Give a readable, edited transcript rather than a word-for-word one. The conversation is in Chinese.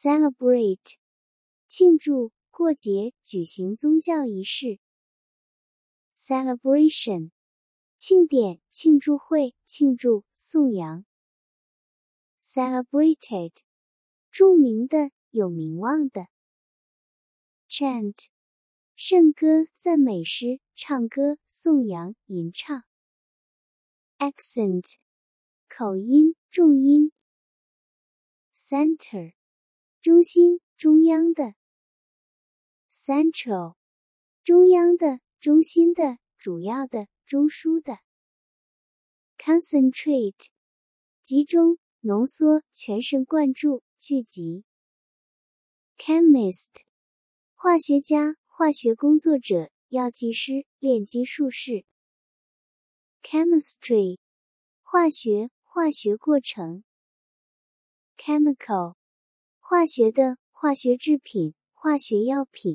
celebrate 庆祝、过节、举行宗教仪式。celebration 庆典、庆祝会、庆祝、颂扬。celebrated 著名的、有名望的。chant 圣歌、赞美诗、唱歌、颂扬、吟唱。accent 口音、重音。center 中心、中央的。central 中央的、中心的、主要的、中枢的。concentrate 集中、浓缩、全神贯注、聚集。chemist 化学家、化学工作者、药剂师、炼金术士。chemistry 化学、化学过程。chemical 化学的、化学制品、化学药品。